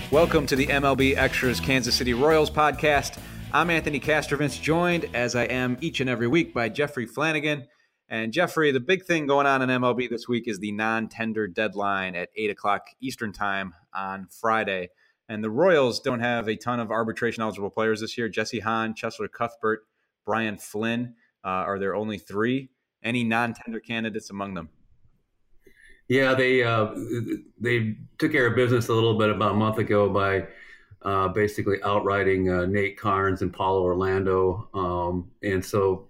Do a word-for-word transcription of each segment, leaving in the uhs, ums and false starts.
Welcome to the M L B Extras Kansas City Royals podcast. I'm Anthony Castrovince, joined as I am each and every week by Jeffrey Flanagan. And Jeffrey, the big thing going on in M L B this week is the non-tender deadline at eight o'clock Eastern time on Friday. And the Royals don't have a ton of arbitration-eligible players this year. Jesse Hahn, Cheslor Cuthbert, Brian Flynn uh, are their only three. Any non-tender candidates among them? Yeah, they uh, they took care of business a little bit about a month ago by uh, basically outrighting uh, Nate Carnes and Paulo Orlando. Um, and so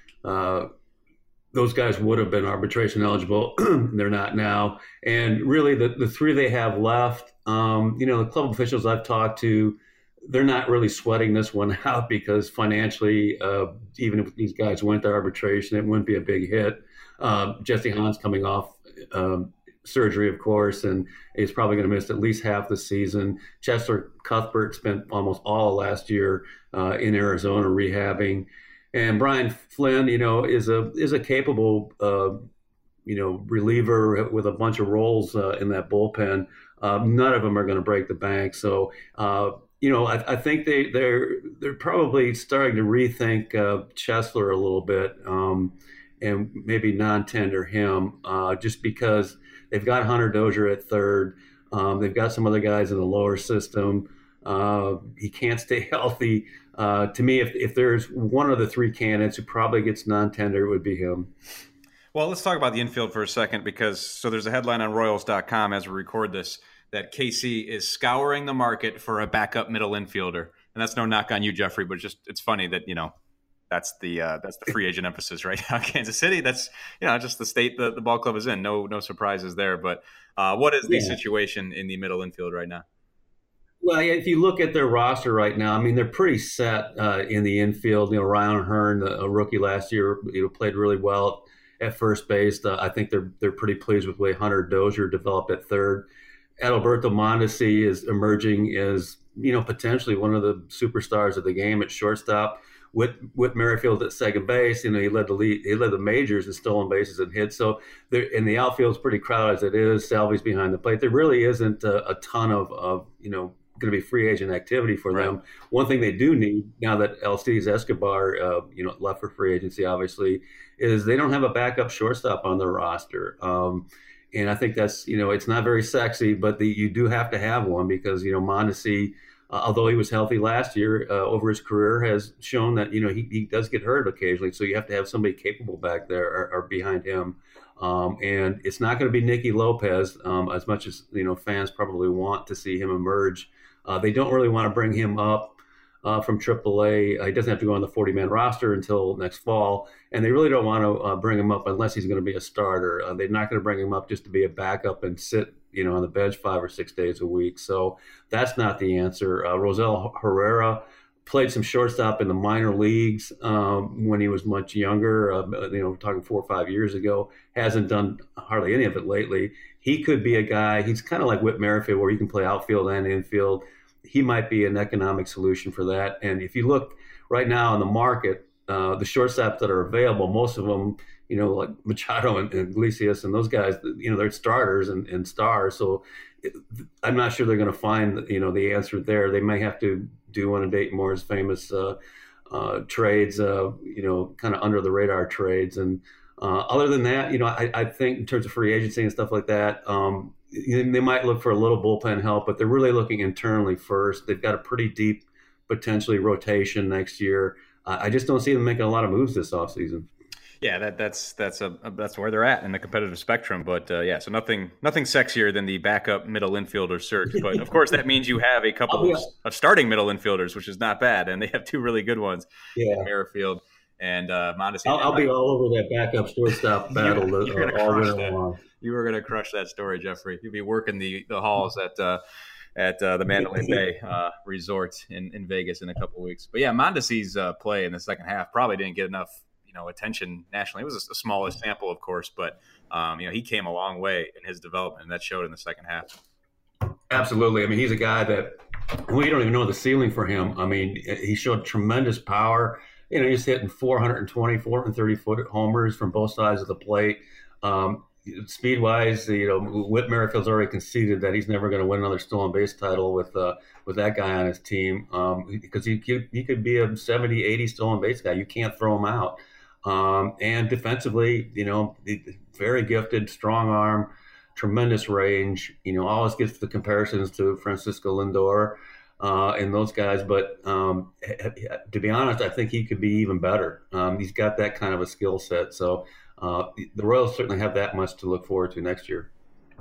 uh, those guys would have been arbitration eligible. They're not now. And really the, the three they have left, um, you know, the club officials I've talked to, they're not really sweating this one out because financially, uh, even if these guys went to arbitration, it wouldn't be a big hit. Uh, Jesse Hahn's coming off um, surgery, of course, and he's probably going to miss at least half the season. Cheslor Cuthbert spent almost all last year uh, in Arizona rehabbing. And Brian Flynn, you know, is a is a capable, uh, you know, reliever with a bunch of roles uh, in that bullpen. Uh, none of them are going to break the bank. So, uh, you know, I, I think they they're they're probably starting to rethink uh, Cheslor a little bit. Um, and maybe non-tender him uh, just because they've got Hunter Dozier at third. Um, they've got some other guys in the lower system. Uh, he can't stay healthy. Uh, to me, if, if there's one of the three candidates who probably gets non-tender, it would be him. Well, let's talk about the infield for a second because so there's a headline on Royals dot com as we record this that K C is scouring the market for a backup middle infielder. And that's no knock on you, Jeffrey, but it's just it's funny that, you know, That's the uh, that's the free agent emphasis right now. Kansas City, that's, you know, just the state the, the ball club is in. No no surprises there. But uh, what is the yeah. situation in the middle infield right now? Well, if you look at their roster right now, I mean, they're pretty set uh, in the infield. You know, Ryan Hearn, a rookie last year, you know, played really well at first base. Uh, I think they're they're pretty pleased with the way Hunter Dozier developed at third. Adalberto Mondesi is emerging as, you know, potentially one of the superstars of the game at shortstop. Whit, Whit Merrifield at second base, you know, he led the lead, he led the majors in stolen bases and hits. So there, and the outfield's pretty crowded as it is. Salvy's behind the plate. There really isn't a, a ton of, of, you know, going to be free agent activity for right. them. One thing they do need now that Alcides Escobar, uh, you know, left for free agency, obviously, is they don't have a backup shortstop on their roster. Um, and I think that's, you know, it's not very sexy, but the, you do have to have one because, you know, Mondesi, Uh, although he was healthy last year, uh, over his career has shown that, you know, he, he does get hurt occasionally. So you have to have somebody capable back there or, or behind him. Um, and it's not going to be Nicky Lopez um, as much as, you know, fans probably want to see him emerge. Uh, they don't really want to bring him up uh, from triple A. Uh, he doesn't have to go on the forty-man roster until next fall. And they really don't want to uh, bring him up unless he's going to be a starter. Uh, they're not going to bring him up just to be a backup and sit, you know, on the bench five or six days a week. So that's not the answer. Uh, Rosell Herrera played some shortstop in the minor leagues um, when he was much younger, uh, you know, talking four or five years ago. Hasn't done hardly any of it lately. He could be a guy, he's kind of like Whit Merrifield where you can play outfield and infield. He might be an economic solution for that. And if you look right now in the market, uh, the shortstops that are available, most of them, you know, like Machado and, and Iglesias and those guys, you know, they're starters and, and stars. So it, I'm not sure they're going to find, you know, the answer there. They may have to do one of Dayton Moore's famous uh, uh, trades, uh, you know, kind of under the radar trades. And uh, other than that, you know, I, I think in terms of free agency and stuff like that, um, they might look for a little bullpen help, but they're really looking internally first. They've got a pretty deep, potentially rotation next year. Uh, I just don't see them making a lot of moves this offseason. Yeah, that that's that's a that's where they're at in the competitive spectrum. But uh, yeah, so nothing nothing sexier than the backup middle infielder search. But of course, that means you have a couple oh, yeah. of, of starting middle infielders, which is not bad, and they have two really good ones. Yeah, Merrifield and uh, Mondesi. I'll, I'll be all over that backup shortstop battle. you're, you're uh, all crush that. You were going to crush that story, Jeffrey. You'll be working the the halls at uh, at uh, the Mandalay Bay uh, Resort in, in Vegas in a couple of weeks. But yeah, Mondesi's uh, play in the second half probably didn't get enough, you know, attention nationally. It was a, a smallest sample, of course, but um, you know, he came a long way in his development, and that showed in the second half. Absolutely. I mean, he's a guy that we don't even know the ceiling for him. I mean, he showed tremendous power. You know, he's hitting four twenty, four thirty foot homers from both sides of the plate. Um, speed wise, you know, Whit Merrifield's already conceded that he's never going to win another stolen base title with uh, with that guy on his team, um, because he could, he could be a seventy, eighty stolen base guy. You can't throw him out. Um, and defensively, you know, very gifted, strong arm, tremendous range. You know, always gets the comparisons to Francisco Lindor uh, and those guys. But um, to be honest, I think he could be even better. Um, he's got that kind of a skill set. So uh, the Royals certainly have that much to look forward to next year.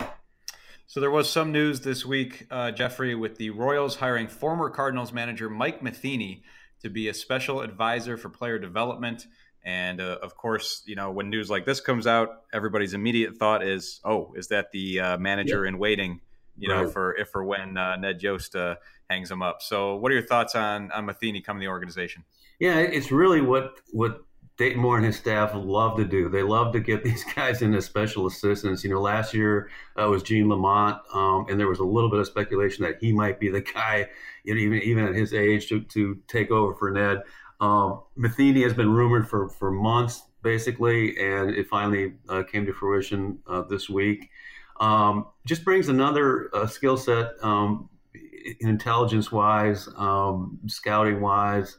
So there was some news this week, uh, Jeffrey, with the Royals hiring former Cardinals manager Mike Matheny to be a special advisor for player development. And uh, of course, you know, when news like this comes out, everybody's immediate thought is, oh, is that the uh, manager yep. in waiting, you right. know, for if or when uh, Ned Yost uh, hangs him up. So what are your thoughts on, on Matheny coming to the organization? Yeah, it's really what, what Dayton Moore and his staff love to do. They love to get these guys in as special assistants. You know, last year uh, was Gene Lamont, um, and there was a little bit of speculation that he might be the guy, you know, even, even at his age, to, to take over for Ned. Um, Matheny has been rumored for, for months, basically, and it finally uh, came to fruition uh, this week. Um, just brings another uh, skill set, um, intelligence-wise, um, scouting-wise,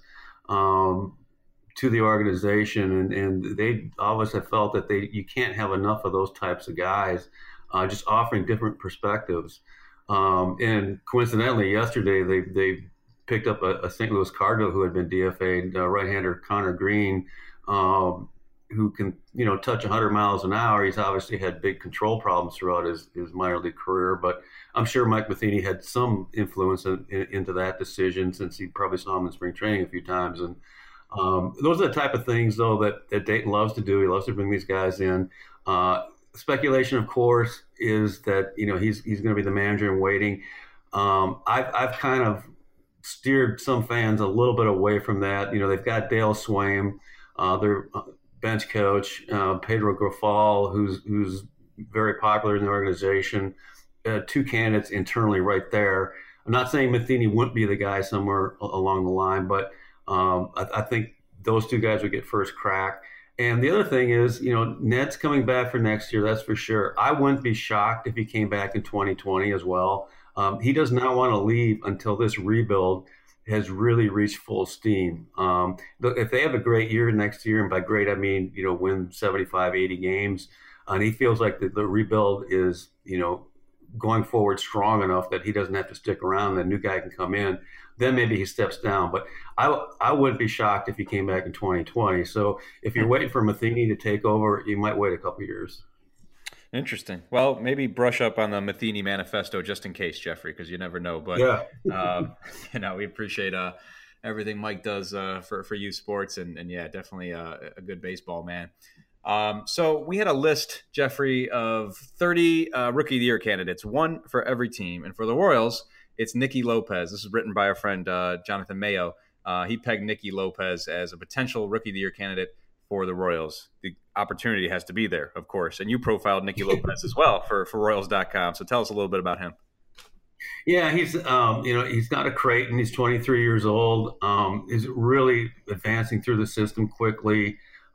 um, to the organization, and, and they always have felt that they you can't have enough of those types of guys, uh, just offering different perspectives. Um, and coincidentally, yesterday they they. picked up a, a Saint Louis Cardinal who had been D F A'd, uh, right-hander Connor Green, um, who can, you know, touch one hundred miles an hour. He's obviously had big control problems throughout his, his minor league career, but I'm sure Mike Matheny had some influence in, in, into that decision, since he probably saw him in spring training a few times. And um, those are the type of things, though, that, that Dayton loves to do. He loves to bring these guys in. Uh, speculation, of course, is that, you know, he's he's going to be the manager in waiting. Um, I've I've kind of steered some fans a little bit away from that. You know, they've got Dale Swaim, uh, their bench coach, uh, Pedro Grifol, who's who's very popular in the organization. Uh, two candidates internally right there. I'm not saying Matheny wouldn't be the guy somewhere along the line, but um, I, I think those two guys would get first crack. And the other thing is, you know, Ned's coming back for next year, that's for sure. I wouldn't be shocked if he came back in twenty twenty as well. Um, he does not want to leave until this rebuild has really reached full steam. Um, if they have a great year next year, and by great I mean, you know, win seventy-five, eighty games, and he feels like the, the rebuild is, you know, going forward strong enough that he doesn't have to stick around, the new guy can come in, then maybe he steps down. But I, I wouldn't be shocked if he came back in twenty twenty. So if you're waiting for Matheny to take over, you might wait a couple years. Interesting. Well, maybe brush up on the Matheny manifesto just in case, Jeffrey, because you never know. But, yeah. um, you know, we appreciate uh, everything Mike does uh, for, for youth sports. And, and yeah, definitely uh, a good baseball man. Um, so we had a list, Jeffrey, of thirty uh, Rookie of the Year candidates, one for every team. And for the Royals, it's Nicky Lopez. This is written by our friend uh, Jonathan Mayo. Uh, he pegged Nicky Lopez as a potential Rookie of the Year candidate for the Royals. The opportunity has to be there, of course. And you profiled Nicky Lopez as well for, for Royals dot com. So tell us a little bit about him. Yeah, he's um, you know, he's not a Creighton. He's twenty-three years old. Um, he's really advancing through the system quickly.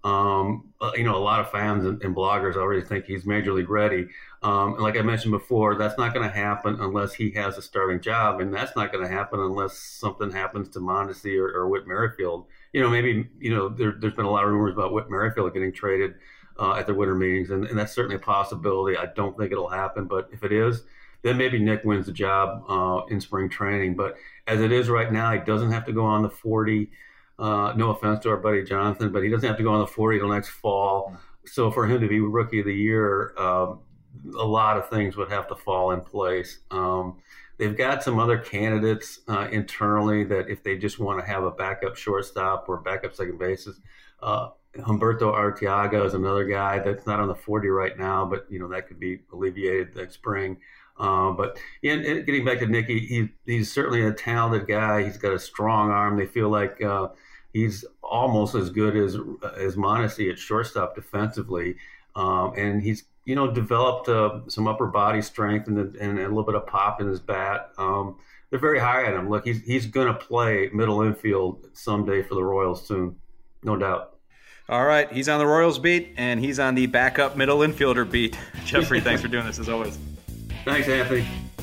Um, you know, a lot of fans and, and bloggers already think he's major league ready. Um, and like I mentioned before, that's not going to happen unless he has a starting job, and that's not going to happen unless something happens to Mondesi or, or Whit Merrifield. You know, maybe, you know, there, there's been a lot of rumors about Whit Merrifield getting traded uh, at the winter meetings, and, and that's certainly a possibility. I don't think it'll happen, but if it is, then maybe Nick wins the job uh, in spring training. But as it is right now, he doesn't have to go on the forty. Uh, no offense to our buddy Jonathan, but he doesn't have to go on the forty till next fall. So for him to be Rookie of the Year, um, a lot of things would have to fall in place. Um, they've got some other candidates uh, internally that if they just want to have a backup shortstop or backup second bases, uh, Humberto Arteaga is another guy that's not on the forty right now, but you know that could be alleviated next spring. Uh, but yeah, and getting back to Nicky, he, he's certainly a talented guy. He's got a strong arm. They feel like uh, he's almost as good as as Mondesi at shortstop defensively, um, and he's you know developed uh, some upper body strength and, and a little bit of pop in his bat. Um, they're very high on him. Look, he's he's going to play middle infield someday for the Royals soon, no doubt. All right, he's on the Royals beat, and he's on the backup middle infielder beat. Jeffrey, thanks for doing this as always. Thanks, Anthony.